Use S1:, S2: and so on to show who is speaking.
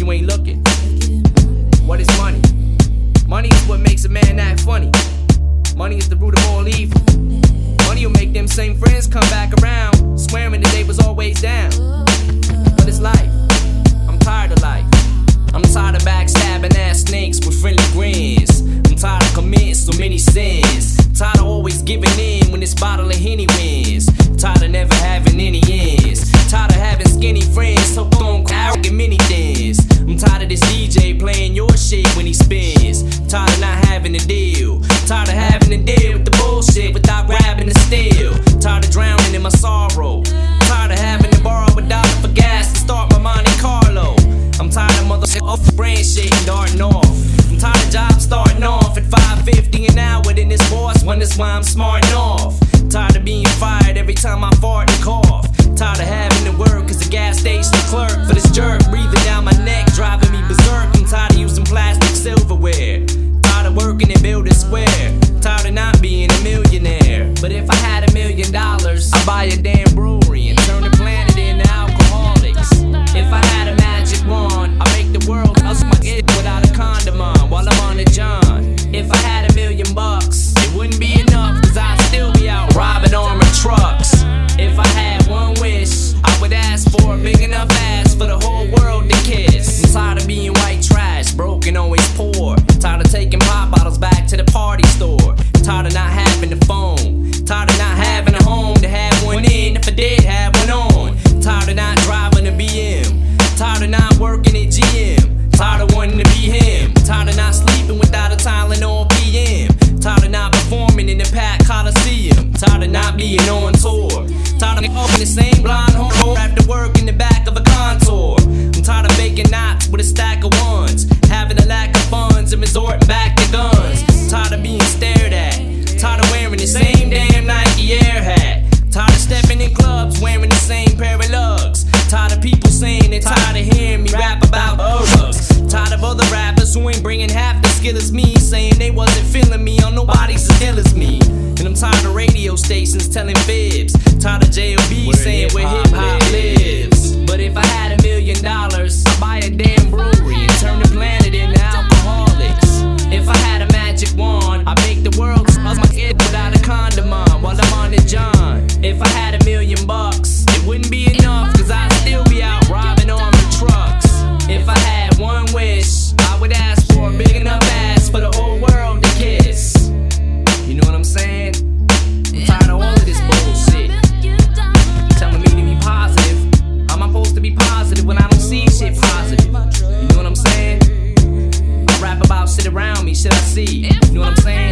S1: you ain't looking. What is money? Money is what makes a man act funny. Money is the root of all evil. Money will make them same friends come back around, swearing that they was always down. But it's life. I'm tired of life. I'm tired of backstabbing ass snakes with friendly grins. I'm tired of committing so many sins. Tired of always giving in when this bottle of Henny wins. Tired of never having any ends. Tired of having skinny friends so don't out get many things. I'm tired of this DJ playing your shit when he spins. Tired of not having a deal. Tired of having to deal with the bullshit without grabbing the steel. Tired of drowning in my sorrow. Tired of having to borrow $1 for gas to start my Monte Carlo. I'm tired of motherfucking off the brand shit and darting off. I'm tired of jobs starting off at $5.50 an hour. Then this boss wonders why I'm smarting off. Tired of being fired every time I fart and cough. Tired of having to work as a gas station clerk for this jerk breathing down my neck, driving me berserk. I'm tired of using plastic silverware. Tired of working and building square. Tired of not being a millionaire. But if I had $1 million, I'd buy a damn brewery and turn the planet into alcoholics. If I had a magic wand, I'd make the world hustle my it without a condom on while I'm on the John. If I had $1 million, it wouldn't be enough, cause I'd still be out robbing armored trucks. If I had one wish, I would ask for a big enough ass for the whole world to kiss. I'm tired of being white trash, broken, always poor. Tired of taking pop bottles back to the party store. Tired of not having a phone. Tired of not having a home to have one in if I did have one on. Tired of not driving a BM. Tired of not working at GM. Tired of wanting to be him. Tired of not sleeping without a Tylenol PM. Tired of not performing in the Pack Coliseum. Tired of not being on tour. Tired of opening the same blind hole after work in the back of a Contour. I'm tired of making knots with a stack of ones, having a lack of funds and resorting back to guns. Tired of being stared at. Tired of wearing the same damn Nike Air hat. Tired of stepping in clubs wearing the same pair of lugs. Tired of people saying they're tired of hearing me rap about drugs. Tired of other rappers who ain't bringing half the skill as me, saying they wasn't feeling me on nobody's as ill as me. And I'm tired of radio stations telling fibs. Tired of J.O.B. saying where hip-hop lives. But if I had $1 million, I'd buy a damn brewery and turn the planet into alcoholics. If I had a magic wand, I'd make the world hustle my it without a condom on while I'm on the John. If I had $1 million, it wouldn't be enough, cause I'd still be out robbing armored trucks. If I had one wish, I would ask for a big enough ass for the whole world to kiss. You know what I'm saying? I'm tired of all of this bullshit. Telling me to be positive. How am I supposed to be positive when I don't see shit positive? You know what I'm saying? I rap about shit around me, shit I see. You know what I'm saying?